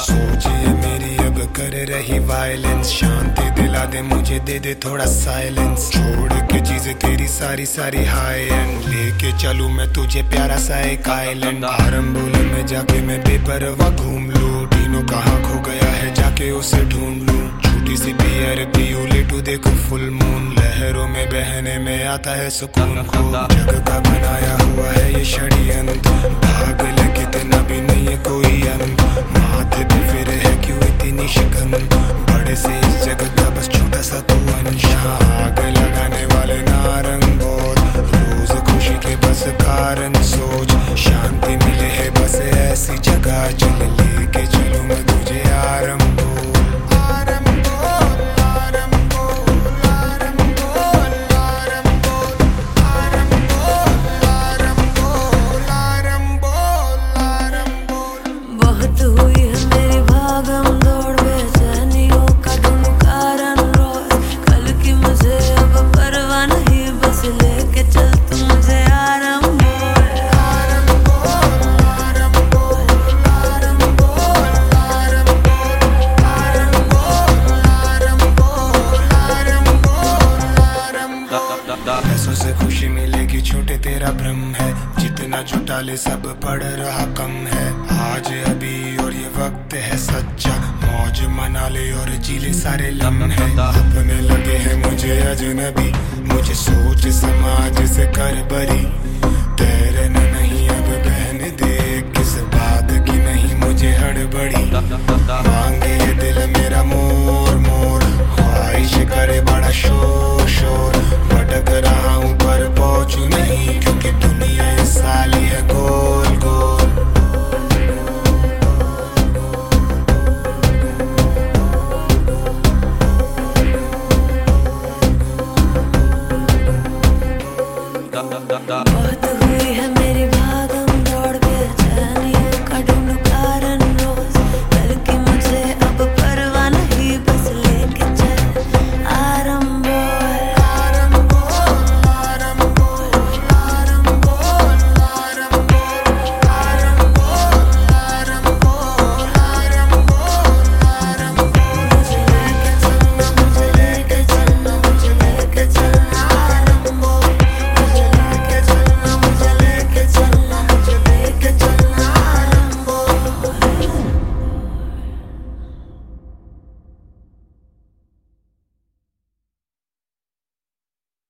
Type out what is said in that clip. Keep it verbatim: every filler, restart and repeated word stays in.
सोचिए मेरी अब कर रही वायलेंस, शांति दिला दे मुझे, दे दे थोड़ा साइलेंस। छोड़ के चीजें तेरी सारी सारी हाई एंड, लेके चलूं मैं तुझे प्यारा सा एक आइलैंड। आरंबोल में जाके मैं बेपरवाह घूम लूं, तीनों कहाँ खो गया है जाके उसे ढूंढ लूं। छोटी सी बियर पीऊं, लेटू देखो फुल मून, लहरों में बहने में आता है सुकून। खूब जग का बनाया हुआ है ये षड्यंत्र, भाग ले कितना भी नहीं है कोई अंत। माथे पे फिर है क्यों इतनी शिकन, बड़े से इस जगत का बस छोटा सा तू अंश। आग लगाने वाले नारंग बोल, रोज खुशी के बस कारण सोच। शांति मिले है बस ऐसी जगह, चल लेके चलो मैं तुझे आरंभ। पैसों से खुशी मिलेगी छोटे तेरा भ्रम है, जितना जुटा ले सब पड़ रहा कम है। आज अभी और ये वक्त है सच्चा, मौज मना ले और जी ले सारे लम्हे। अपने लगे हैं मुझे अजनबी, मुझे सोच समाज से कर बरी। तेरे न नहीं अब बहन दे, किस बात की नहीं मुझे हड़बड़ी। मांगे ये दिल मेरा मोर मोर, ख्वाहिश करे बड़ा शोर शोर। भटक रहा हूँ पर पहुँचू नहीं, क्योंकि दुनिया इस साली है गोल गोल। Da da da da